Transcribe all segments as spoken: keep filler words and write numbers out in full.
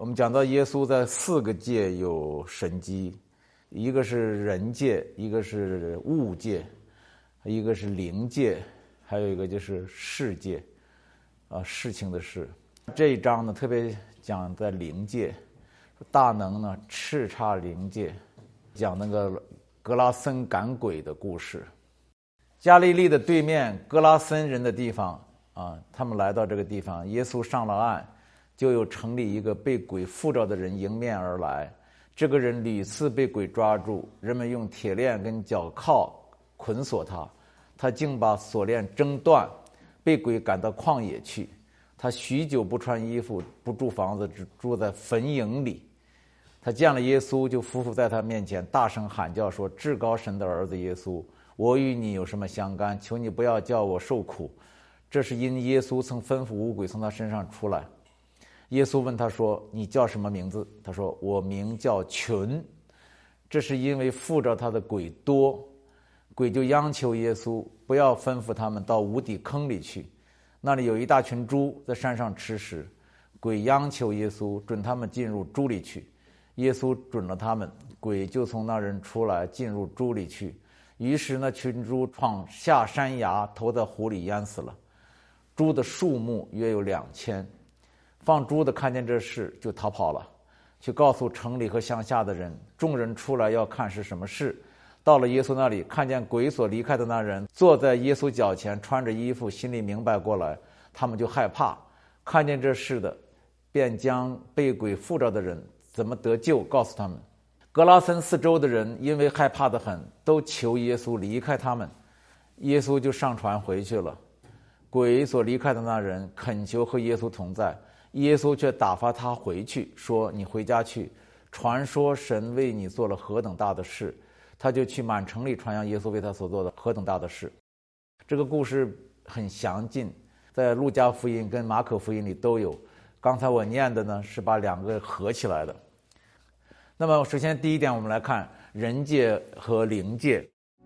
们讲到耶稣在四个界有神迹，一个是人界，一个是物界，一个是灵界，还有一个就是世界，啊，事情的事。这一章呢特别讲在灵界，大能呢叱咤灵界，讲那个格拉森赶鬼的故事。加利利的对面格拉森人的地方啊，他们来到这个地方，耶稣上了岸，就有城里一个被鬼附着的人迎面而来。这个人屡次被鬼抓住，人们用铁链跟脚铐捆锁他，他竟把锁链挣断，被鬼赶到旷野去。他许久不穿衣服，不住房子，只住在坟茔里。他见了耶稣，就匍匐在他面前，大声喊叫说：至高神的儿子耶稣，我与你有什么相干？求你不要叫我受苦。这是因耶稣曾吩咐五鬼从他身上出来。耶稣问他说：你叫什么名字？他说：我名叫群。这是因为附着他的鬼多。鬼就央求耶稣不要吩咐他们到无底坑里去，那里有一大群猪在山上吃食。鬼央求耶稣准他们进入猪里去，耶稣准了他们，鬼就从那人出来进入猪里去。于是那群猪闯下山崖，投在湖里淹死了。猪的数目约有两千。放猪的看见这事就逃跑了，去告诉城里和乡下的人。众人出来要看是什么事，到了耶稣那里，看见鬼所离开的那人坐在耶稣脚前，穿着衣服，心里明白过来，他们就害怕。看见这事的，便将被鬼附着的人怎么得救告诉他们。格拉森四周的人因为害怕得很，都求耶稣离开他们。耶稣就上船回去了。鬼所离开的那人恳求和耶稣同在，耶稣却打发他回去，说：你回家去，传说神为你做了何等大的事。他就去满城里传扬耶稣为他所做的何等大的事。这个故事很详尽，在路加福音跟马可福音里都有。刚才我念的呢是把两个合起来的。那么首先第一点，我们来看人界和灵界。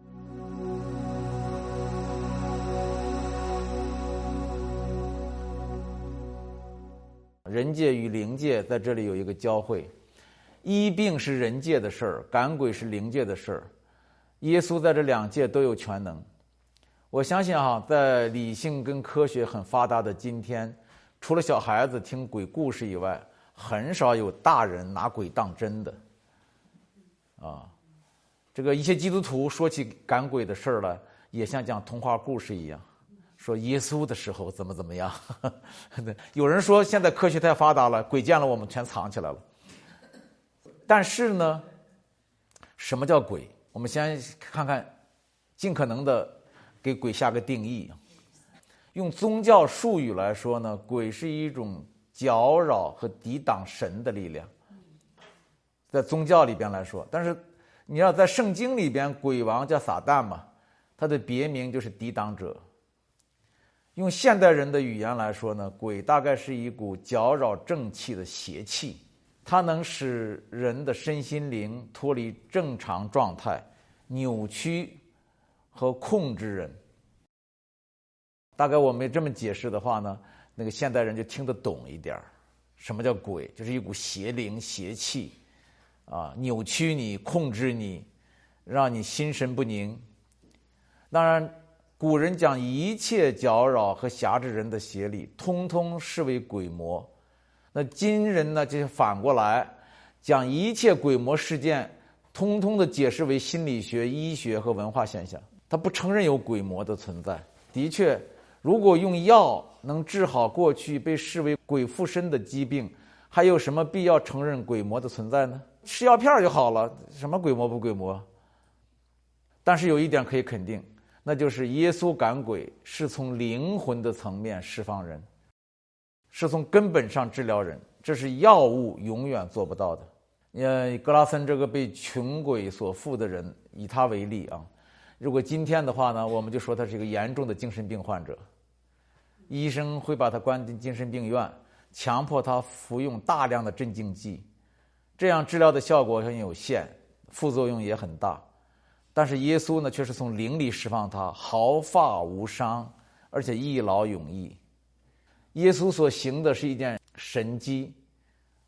人界与灵界在这里有一个交汇，医病是人界的事儿，赶鬼是灵界的事儿。耶稣在这两界都有全能。我相信哈，在理性跟科学很发达的今天，除了小孩子听鬼故事以外，很少有大人拿鬼当真的。啊，这个一些基督徒说起赶鬼的事儿来，也像讲童话故事一样。说耶稣的时候怎么怎么样。有人说现在科学太发达了，鬼见了我们全藏起来了。但是呢，什么叫鬼？我们先看看，尽可能的给鬼下个定义。用宗教术语来说呢，鬼是一种搅扰和抵挡神的力量，在宗教里边来说。但是你要在圣经里边，鬼王叫撒旦嘛，他的别名就是抵挡者。用现代人的语言来说呢，鬼大概是一股搅扰正气的邪气，它能使人的身心灵脱离正常状态，扭曲和控制人。大概我们这么解释的话呢，那个现代人就听得懂一点。什么叫鬼？就是一股邪灵邪气啊，扭曲你，控制你，让你心神不宁。当然古人将一切搅扰和辖制人的邪力通通视为鬼魔，那今人呢就反过来将一切鬼魔事件通通的解释为心理学、医学和文化现象。他不承认有鬼魔的存在。的确，如果用药能治好过去被视为鬼附身的疾病，还有什么必要承认鬼魔的存在呢？吃药片就好了，什么鬼魔不鬼魔？但是有一点可以肯定，那就是耶稣赶鬼是从灵魂的层面释放人，是从根本上治疗人，这是药物永远做不到的。呃，格拉森这个被群鬼所附的人，以他为例啊，如果今天的话呢，我们就说他是一个严重的精神病患者，医生会把他关进精神病院，强迫他服用大量的镇静剂，这样治疗的效果很有限，副作用也很大。但是耶稣呢，却是从灵里释放他，毫发无伤，而且一劳永逸。耶稣所行的是一件神迹，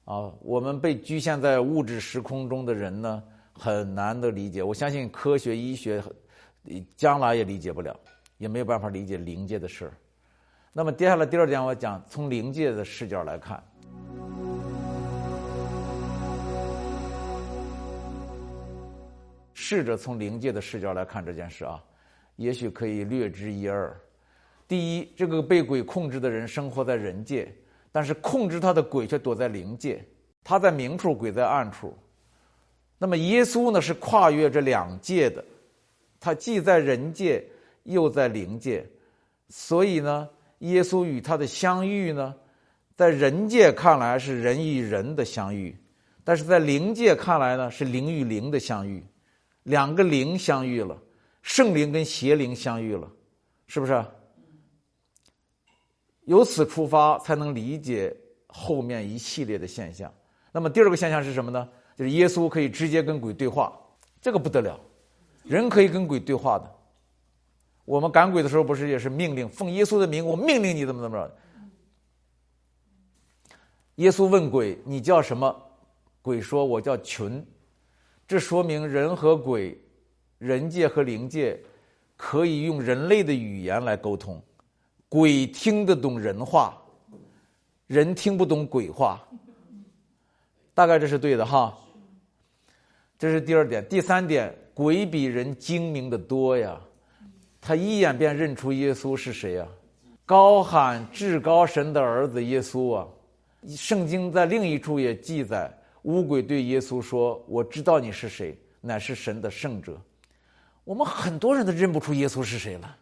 啊，我们被局限在物质时空中的人呢，很难的理解。我相信科学医学将来也理解不了，也没有办法理解灵界的事儿。那么接下来第二点，我讲从灵界的视角来看。试着从灵界的视角来看这件事啊，也许可以略知一二。第一，这个被鬼控制的人生活在人界，但是控制他的鬼却躲在灵界，他在明处，鬼在暗处。那么耶稣呢，是跨越这两界的，他既在人界又在灵界，所以呢，耶稣与他的相遇呢，在人界看来是人与人的相遇，但是在灵界看来呢，是灵与灵的相遇。两个灵相遇了，圣灵跟邪灵相遇了，是不是？由此出发才能理解后面一系列的现象。那么第二个现象是什么呢？就是耶稣可以直接跟鬼对话，这个不得了，人可以跟鬼对话的。我们赶鬼的时候不是也是命令，奉耶稣的名，我命令你怎么怎么着。耶稣问鬼，你叫什么？鬼说，我叫群。这说明人和鬼，人界和灵界可以用人类的语言来沟通，鬼听得懂人话，人听不懂鬼话，大概这是对的哈。这是第二点。第三点，鬼比人精明的多呀，他一眼便认出耶稣是谁呀，高喊至高神的儿子耶稣啊。圣经在另一处也记载，污鬼对耶稣说，我知道你是谁，乃是神的圣者。我们很多人都认不出耶稣是谁了，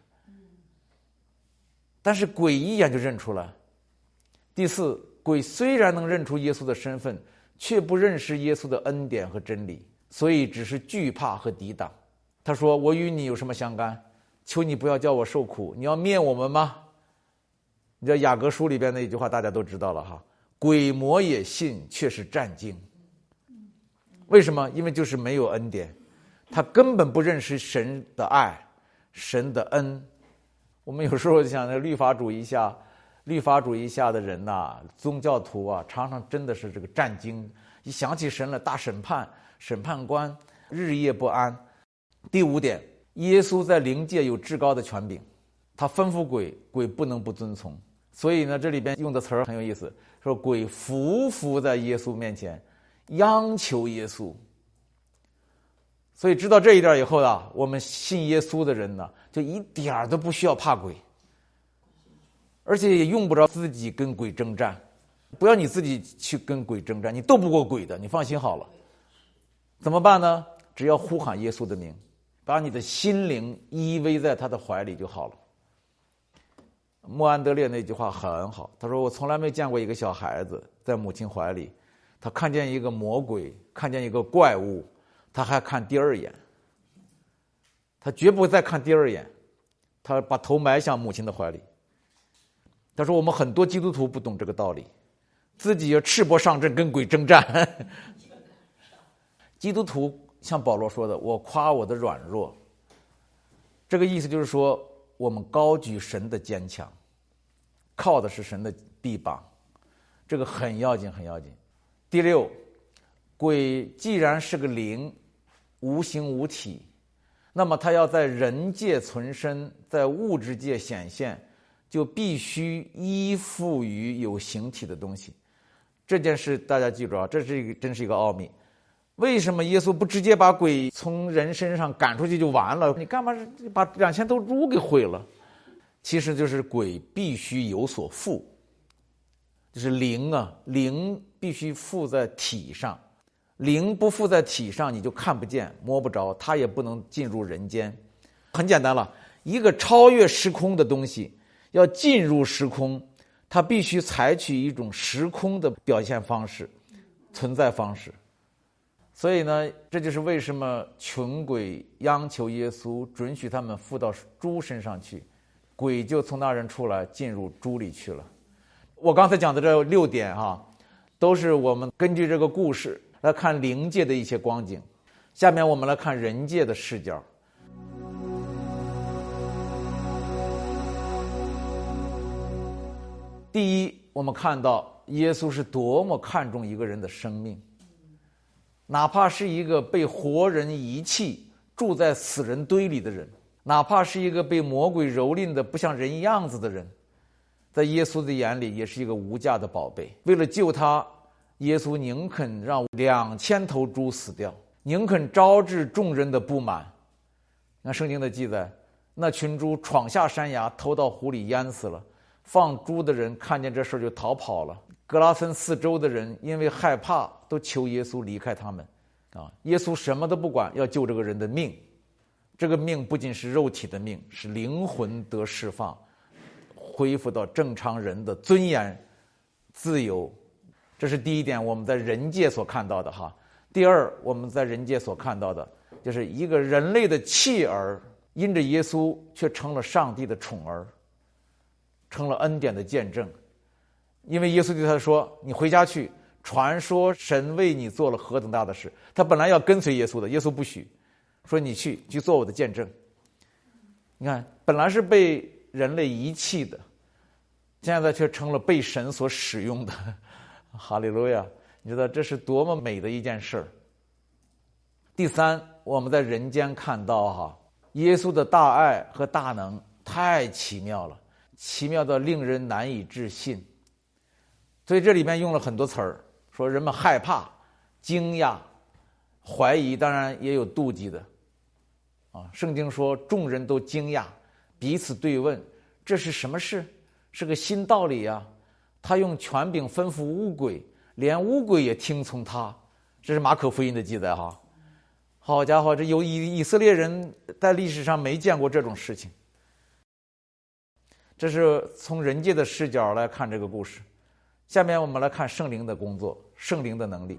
但是鬼一眼就认出来。第四，鬼虽然能认出耶稣的身份，却不认识耶稣的恩典和真理，所以只是惧怕和抵挡。他说，我与你有什么相干？求你不要叫我受苦，你要灭我们吗？你知道雅各书里边那一句话大家都知道了哈，鬼魔也信，却是战惊。为什么？因为就是没有恩典，他根本不认识神的爱，神的恩。我们有时候想，那律法主义下律法主义下的人呐、啊，宗教徒啊，常常真的是这个战惊，一想起神了，大审判，审判官日夜不安。第五点，耶稣在灵界有至高的权柄，他吩咐鬼，鬼不能不遵从。所以呢，这里边用的词儿很有意思，说鬼伏伏在耶稣面前，央求耶稣。所以知道这一点以后啊，我们信耶稣的人呢，就一点都不需要怕鬼，而且也用不着自己跟鬼征战。不要你自己去跟鬼征战，你斗不过鬼的，你放心好了。怎么办呢？只要呼喊耶稣的名，把你的心灵依偎在他的怀里就好了。莫安德烈那句话很好，他说，我从来没见过一个小孩子在母亲怀里，他看见一个魔鬼，看见一个怪物，他还看第二眼，他绝不再看第二眼，他把头埋向母亲的怀里。他说，我们很多基督徒不懂这个道理，自己要赤膊上阵跟鬼征战。基督徒像保罗说的，我夸我的软弱，这个意思就是说，我们高举神的坚强，靠的是神的臂膀，这个很要紧，很要紧。第六，鬼既然是个灵，无形无体，那么他要在人界存身，在物质界显现，就必须依附于有形体的东西。这件事大家记住啊，这是一个真是一个奥秘。为什么耶稣不直接把鬼从人身上赶出去就完了？你干嘛把两千头猪给毁了？其实就是鬼必须有所附，就是灵啊，灵必须附在体上，灵不附在体上，你就看不见摸不着，它也不能进入人间。很简单了，一个超越时空的东西要进入时空，它必须采取一种时空的表现方式，存在方式。所以呢，这就是为什么群鬼央求耶稣准许他们附到猪身上去，鬼就从那人出来进入猪里去了。我刚才讲的这六点哈，都是我们根据这个故事来看灵界的一些光景。下面我们来看人界的视角。第一，我们看到耶稣是多么看重一个人的生命，哪怕是一个被活人遗弃住在死人堆里的人，哪怕是一个被魔鬼蹂躏的不像人样子的人，在耶稣的眼里也是一个无价的宝贝。为了救他，耶稣宁肯让两千头猪死掉，宁肯招致众人的不满。那圣经的记载，那群猪闯下山崖，投到湖里淹死了。放猪的人看见这事就逃跑了。格拉森四周的人因为害怕，都求耶稣离开他们。啊，耶稣什么都不管，要救这个人的命。这个命不仅是肉体的命，是灵魂得释放，恢复到正常人的尊严、自由。这是第一点，我们在人界所看到的哈。第二，我们在人界所看到的，就是一个人类的弃儿，因着耶稣却成了上帝的宠儿，成了恩典的见证。因为耶稣对他说：“你回家去，传说神为你做了何等大的事。”他本来要跟随耶稣的，耶稣不许，说：“你去，去做我的见证。”你看，本来是被人类遗弃的，现在却成了被神所使用的。哈利路亚！你知道这是多么美的一件事儿。第三，我们在人间看到哈，耶稣的大爱和大能太奇妙了，奇妙到令人难以置信。所以这里面用了很多词儿，说人们害怕、惊讶、怀疑，当然也有妒忌的。啊，圣经说众人都惊讶，彼此对问，这是什么事？是个新道理啊！他用权柄吩咐乌鬼，连乌鬼也听从他。这是马可福音的记载哈。好家伙，这有以以色列人在历史上没见过这种事情。这是从人界的视角来看这个故事。下面我们来看圣灵的工作，圣灵的能力。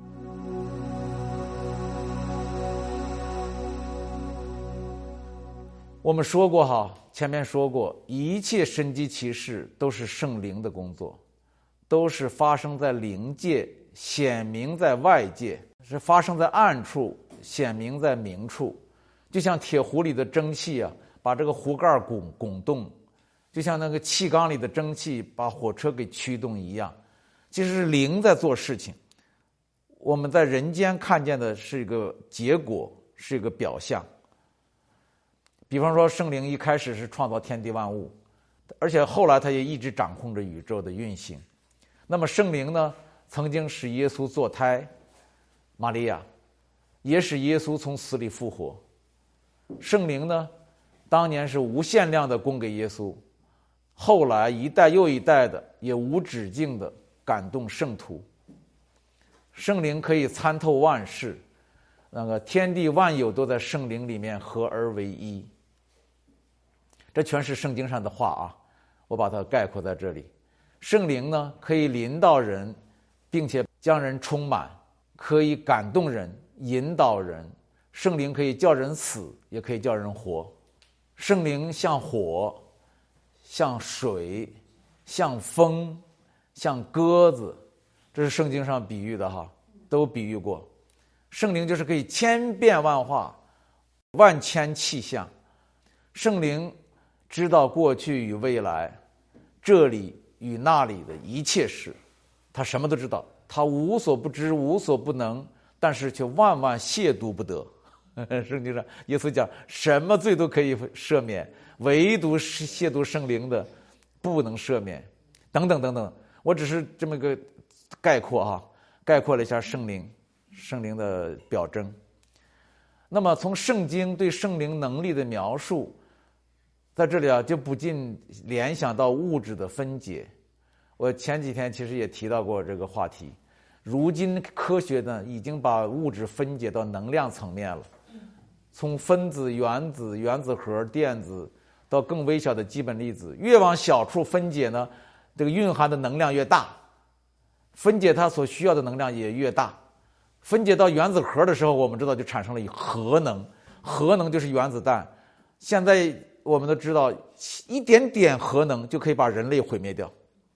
我们说过哈，前面说过，一切神迹奇事都是圣灵的工作，都是发生在灵界，显明在外界，是发生在暗处，显明在明处。就像铁壶里的蒸汽啊，把这个壶盖拱拱动，就像那个气缸里的蒸汽把火车给驱动一样。其实是灵在做事情，我们在人间看见的是一个结果，是一个表象。比方说圣灵一开始是创造天地万物，而且后来他也一直掌控着宇宙的运行。那么圣灵呢，曾经使耶稣堕胎，玛利亚也使耶稣从死里复活。圣灵呢，当年是无限量的供给耶稣，后来一代又一代的也无止境的感动圣徒。圣灵可以参透万事，那个天地万有都在圣灵里面合而为一。这全是圣经上的话啊，我把它概括在这里。圣灵呢，可以临到人，并且将人充满，可以感动人，引导人。圣灵可以叫人死，也可以叫人活。圣灵像火，像水，像风，像鸽子，这是圣经上比喻的哈，都比喻过。圣灵就是可以千变万化，万千气象。圣灵知道过去与未来，这里与那里的一切事，他什么都知道，他无所不知，无所不能，但是却万万亵渎不得。圣经上耶稣讲，什么罪都可以赦免，唯独是亵渎圣灵的不能赦免，等等等等。我只是这么个概括啊，概括了一下圣灵，圣灵的表征。那么从圣经对圣灵能力的描述，在这里啊，就不禁联想到物质的分解。我前几天其实也提到过这个话题。如今科学呢，已经把物质分解到能量层面了，从分子、原子、原子核、电子到更微小的基本粒子，越往小处分解呢，这个蕴含的能量越大，分解它所需要的能量也越大。分解到原子核的时候，我们知道就产生了核能，核能就是原子弹。现在我们都知道，一点点核能就可以把人类毁灭掉。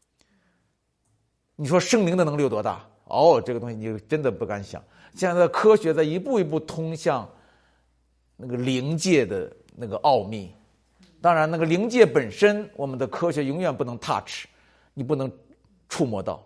你说圣灵的能力有多大？哦，这个东西你真的不敢想。现在科学在一步一步通向那个灵界的那个奥秘。当然，那个灵界本身，我们的科学永远不能 touch， 你不能触摸到。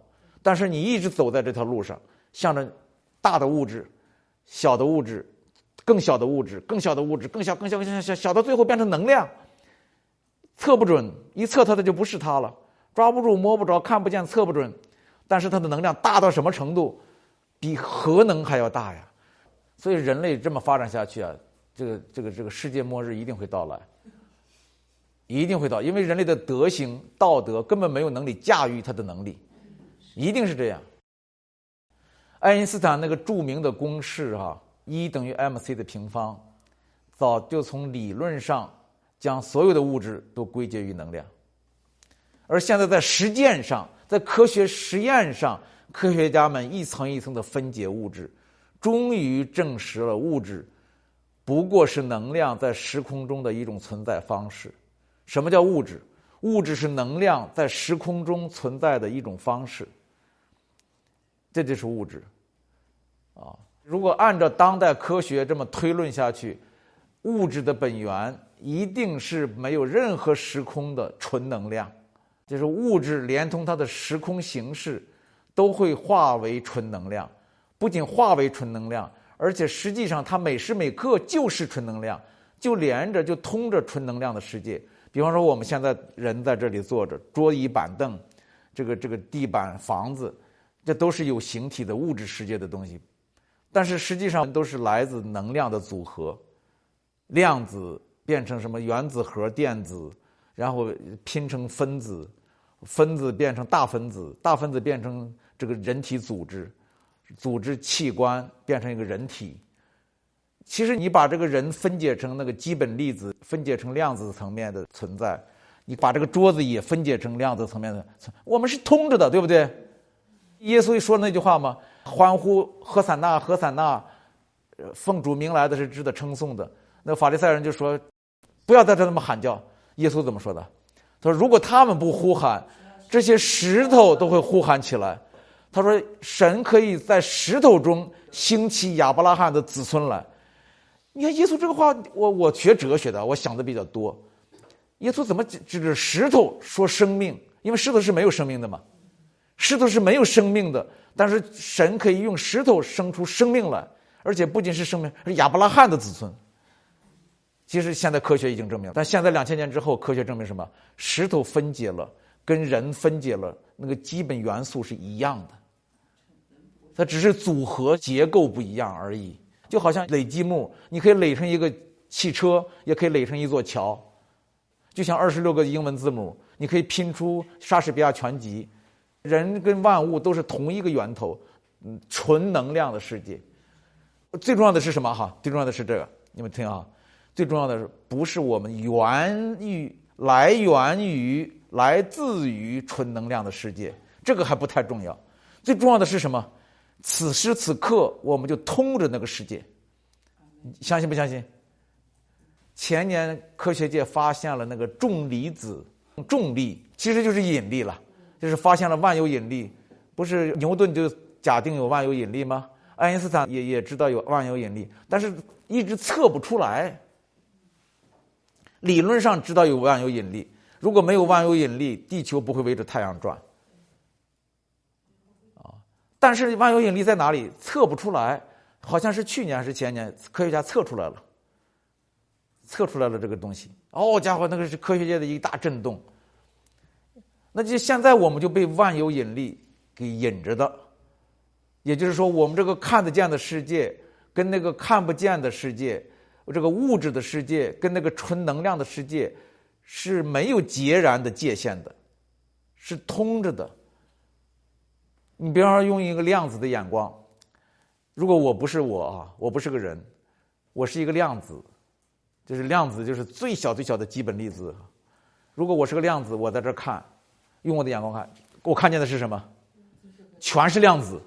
但是你一直走在这条路上，向着大的物质、小的物质、更小的物质、更小的物质、更小、更小、更小、小小到最后变成能量，测不准，一测它的就不是它了，抓不住、摸不着、看不见、测不准。但是它的能量大到什么程度？比核能还要大呀！所以人类这么发展下去啊，这个这个这个世界末日一定会到来，一定会到，因为人类的德行、道德根本没有能力驾驭它的能力，一定是这样。爱因斯坦那个著名的公式哈、啊，E等于 mc 的平方，早就从理论上将所有的物质都归结于能量，而现在在实践上，在科学实验上，科学家们一层一层的分解物质，终于证实了物质不过是能量在时空中的一种存在方式。什么叫物质？物质是能量在时空中存在的一种方式，这就是物质啊！如果按照当代科学这么推论下去，物质的本源一定是没有任何时空的纯能量，就是物质连同它的时空形式都会化为纯能量，不仅化为纯能量，而且实际上它每时每刻就是纯能量，就连着就通着纯能量的世界。比方说我们现在人在这里坐着，桌椅板凳，这个这个地板房子，这都是有形体的物质世界的东西，但是实际上都是来自能量的组合，量子变成什么原子核电子，然后拼成分子，分子变成大分子，大分子变成这个人体组织，组织器官变成一个人体。其实你把这个人分解成那个基本粒子，分解成量子层面的存在，你把这个桌子也分解成量子层面的，我们是通着的，对不对？耶稣说那句话嘛，欢呼何散那何散那，奉主名来的是值得称颂的。那法利赛人就说不要在这那么喊叫。耶稣怎么说的？他说如果他们不呼喊，这些石头都会呼喊起来。他说神可以在石头中兴起亚伯拉罕的子孙来。你看耶稣这个话，我我学哲学的，我想的比较多。耶稣怎么指着石头说生命？因为石头是没有生命的嘛，石头是没有生命的，但是神可以用石头生出生命来，而且不仅是生命，是亚伯拉罕的子孙。其实现在科学已经证明，但现在两千年之后，科学证明什么？石头分解了，跟人分解了，那个基本元素是一样的，它只是组合结构不一样而已。就好像垒积木，你可以垒成一个汽车，也可以垒成一座桥。就像二十六个英文字母，你可以拼出莎士比亚全集。人跟万物都是同一个源头，嗯，纯能量的世界。最重要的是什么？哈，最重要的是这个，你们听啊，最重要的是不是我们源于来源于来自于纯能量的世界，这个还不太重要。最重要的是什么？此时此刻我们就通着那个世界，相信不相信？前年科学界发现了那个重离子，重力其实就是引力了，就是发现了万有引力。不是牛顿就假定有万有引力吗？爱因斯坦也也知道有万有引力，但是一直测不出来。理论上知道有万有引力，如果没有万有引力，地球不会围着太阳转。但是万有引力在哪里？测不出来，好像是去年还是前年，科学家测出来了，测出来了这个东西。哦，家伙，那个是科学界的一大震动。那就现在我们就被万有引力给引着的，也就是说，我们这个看得见的世界跟那个看不见的世界，这个物质的世界跟那个纯能量的世界是没有截然的界限的，是通着的。你比方说用一个量子的眼光，如果我不是我啊，我不是个人，我是一个量子，就是量子就是最小最小的基本粒子。如果我是个量子，我在这看，用我的眼光看，我看见的是什么？全是量子。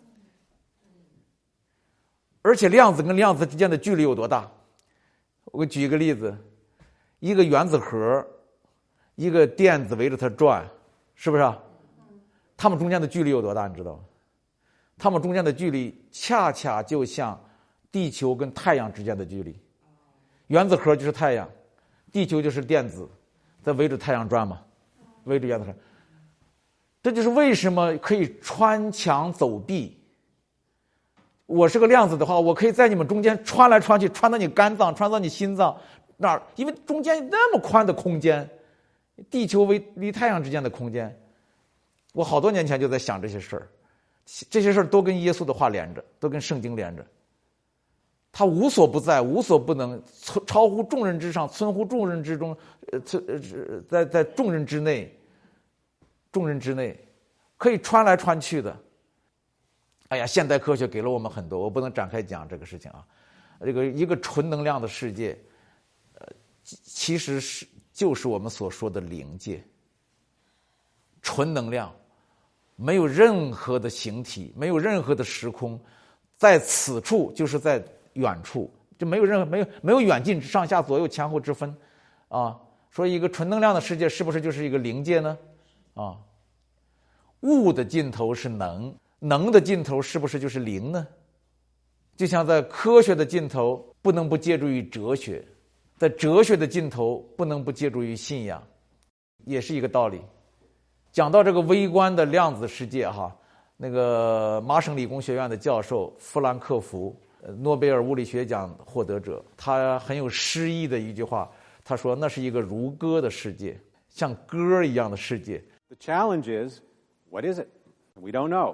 而且量子跟量子之间的距离有多大？我举一个例子，一个原子核，一个电子围着它转，是不是啊？它们中间的距离有多大？你知道吗？它们中间的距离恰恰就像地球跟太阳之间的距离。原子核就是太阳，地球就是电子，在围着太阳转嘛，围着原子核。 这就是为什么可以穿墙走壁。我是个量子的话，我可以在你们中间穿来穿去，穿到你肝脏，穿到你心脏那儿，因为中间那么宽的空间，地球为离太阳之间的空间。我好多年前就在想这些事儿，这些事儿都跟耶稣的话连着，都跟圣经连着。他无所不在，无所不能，超乎众人之上，存乎众人之中，呃，呃，在在众人之内，众人之内，可以穿来穿去的。哎呀，现代科学给了我们很多，我不能展开讲这个事情啊。这个一个纯能量的世界，呃，其实是就是我们所说的灵界。纯能量，没有任何的形体，没有任何的时空，在此处就是在远处，就没有任何没有没有远近上下左右前后之分，啊，说一个纯能量的世界是不是就是一个灵界呢？啊，物的尽头是能，能的尽头是不是就是灵呢？就像在科学的尽头不能不借助于哲学，在哲学的尽头不能不借助于信仰，也是一个道理。讲到这个微观的量子世界哈，那个麻省理工学院的教授弗兰克福，诺贝尔物理学奖获得者，他很有诗意的一句话，他说那是一个如歌的世界，像歌一样的世界。 The challenge is, what is it? We don't know.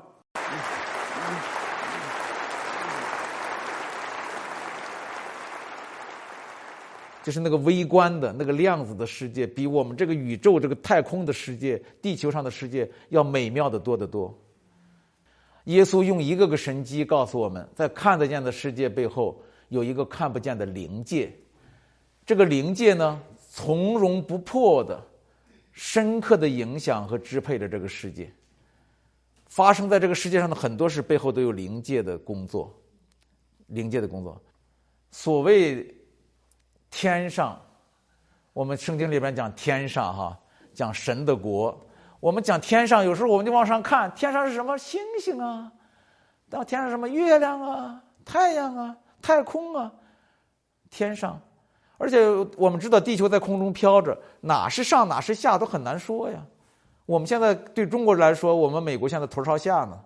就是那个微观的那个量子的世界，比我们这个宇宙这个太空的世界，地球上的世界要美妙的多得多。耶稣用一个个神迹告诉我们，在看得见的世界背后有一个看不见的灵界。这个灵界呢，从容不迫的深刻的影响和支配着这个世界。发生在这个世界上的很多事背后都有灵界的工作，灵界的工作。所谓天上，我们圣经里边讲天上哈，讲神的国。我们讲天上，有时候我们就往上看，天上是什么？星星啊，到天上什么月亮啊、太阳啊、太空啊，天上。而且我们知道地球在空中飘着，哪是上哪是下都很难说呀。我们现在对中国人来说，我们美国现在头朝下呢。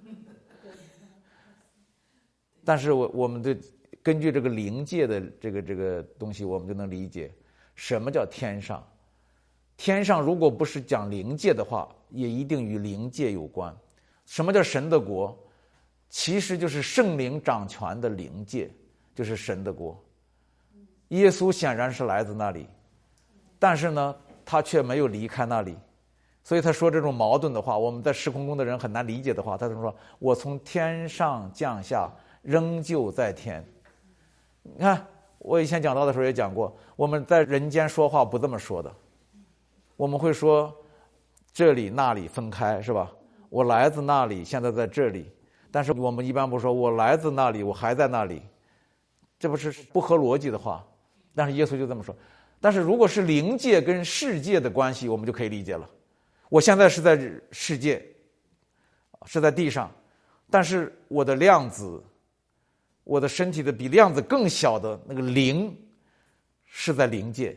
但是我我们的根据这个灵界的这个这个东西，我们就能理解什么叫天上。天上如果不是讲灵界的话，也一定与灵界有关。什么叫神的国？其实就是圣灵掌权的灵界，就是神的国。耶稣显然是来自那里，但是呢，他却没有离开那里。所以他说这种矛盾的话，我们在时空中的人很难理解的话，他就说我从天上降下，仍旧在天。你看我以前讲到的时候也讲过，我们在人间说话不这么说的，我们会说这里那里分开，是吧？我来自那里，现在在这里。但是我们一般不说我来自那里，我还在那里，这不是不合逻辑的话。但是耶稣就这么说。但是如果是灵界跟世界的关系，我们就可以理解了。我现在是在世界，是在地上，但是我的量子，我的身体的比量子更小的那个灵，是在灵界，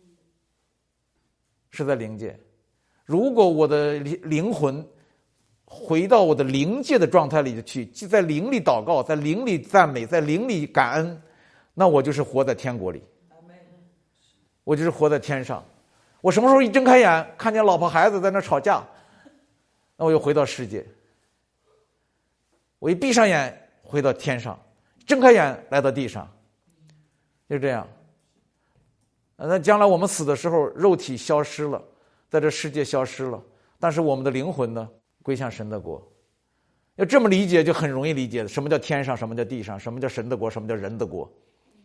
是在灵界。如果我的灵魂回到我的灵界的状态里去，在灵里祷告，在灵里赞美，在灵里感恩，那我就是活在天国里，我就是活在天上。我什么时候一睁开眼看见老婆孩子在那吵架，那我又回到世界。我一闭上眼回到天上，睁开眼来到地上，就这样。那将来我们死的时候，肉体消失了，在这世界消失了，但是我们的灵魂呢，归向神的国。要这么理解就很容易理解，什么叫天上，什么叫地上，什么叫神的国，什么叫人的国。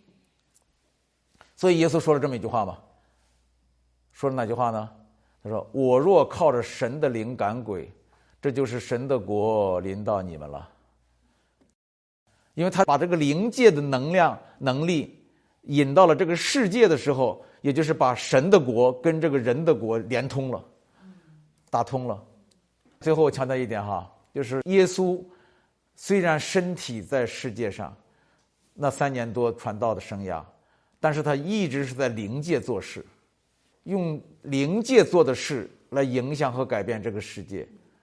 所以耶稣说了这么一句话嘛，说了哪句话呢？他说我若靠着神的灵赶鬼，这就是神的国临到你们了。因为他把这个灵界的能量能力引到了这个世界的时候，也就是把神的国跟这个人的国连通了，打通了。最后我强调一点哈，就是耶稣虽然身体在世界上那三年多传道的生涯，但是他一直是在灵界做事，用灵界做的事来影响和改变这个世界，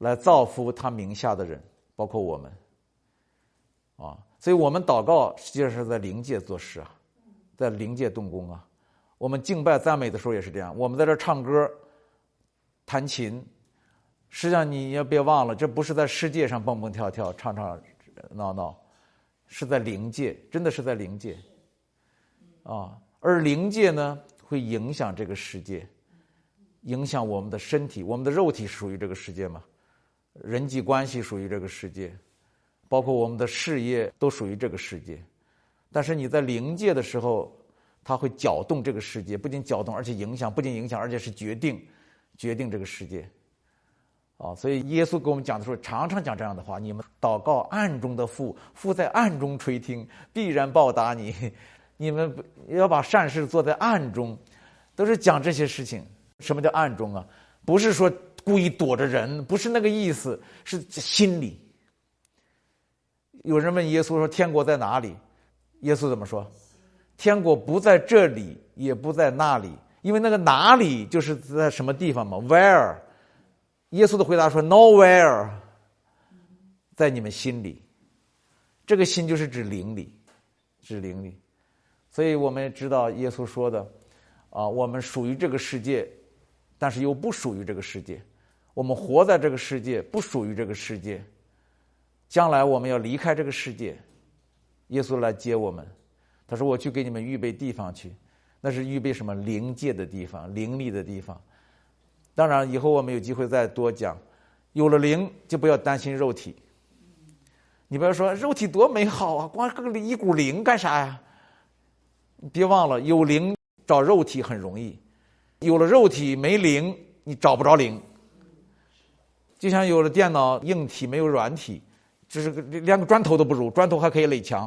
来造福他名下的人，包括我们啊。所以我们祷告实际上是在灵界做事啊，在灵界动工啊。我们敬拜赞美的时候也是这样，我们在这唱歌弹琴，实际上你也别忘了，这不是在世界上蹦蹦跳跳唱唱闹闹，是在灵界，真的是在灵界啊。而灵界呢会影响这个世界，影响我们的身体，我们的肉体属于这个世界嘛，人际关系属于这个世界，包括我们的事业都属于这个世界。但是你在灵界的时候，它会搅动这个世界，不仅搅动，而且影响，不仅影响，而且是决定决定这个世界啊。所以耶稣给我们讲的时候常常讲这样的话，你们祷告暗中的父，父在暗中垂听，必然报答你。你们要把善事做在暗中，都是讲这些事情。什么叫暗中啊？不是说故意躲着人，不是那个意思，是心里。有人问耶稣说天国在哪里？耶稣怎么说？天国不在这里，也不在那里，因为那个哪里就是在什么地方嘛 ，where。耶稣的回答说 nowhere， 在你们心里。这个心就是指灵里，指灵里。所以我们知道耶稣说的啊，我们属于这个世界，但是又不属于这个世界。我们活在这个世界，不属于这个世界。将来我们要离开这个世界，耶稣来接我们。他说我去给你们预备地方去，那是预备什么？灵界的地方，灵力的地方。当然以后我们有机会再多讲。有了灵就不要担心肉体。你不要说肉体多美好啊，光个一股灵干啥呀？别忘了，有灵找肉体很容易，有了肉体没灵你找不着灵。就像有了电脑硬体没有软体，就是连个砖头都不如，砖头还可以垒墙。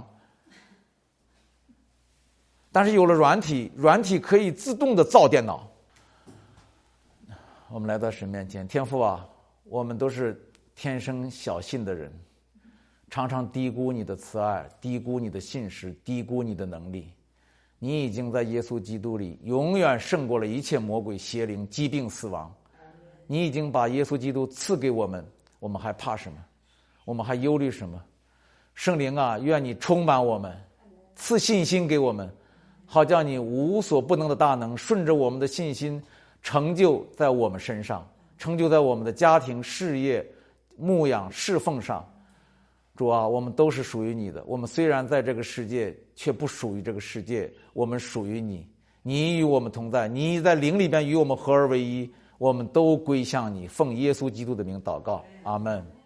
但是有了软体，软体可以自动的造电脑。我们来到神面前，天父啊，我们都是天生小信的人，常常低估你的慈爱，低估你的信实，低估你的能力。你已经在耶稣基督里永远胜过了一切魔鬼、邪灵、疾病、死亡。你已经把耶稣基督赐给我们，我们还怕什么？我们还忧虑什么？圣灵啊，愿你充满我们，赐信心给我们，好叫你无所不能的大能顺着我们的信心成就在我们身上，成就在我们的家庭、事业、牧养、侍奉上。主啊，我们都是属于你的，我们虽然在这个世界，却不属于这个世界，我们属于你，你与我们同在，你在灵里边与我们合而为一，我们都归向你，奉耶稣基督的名祷告，阿们。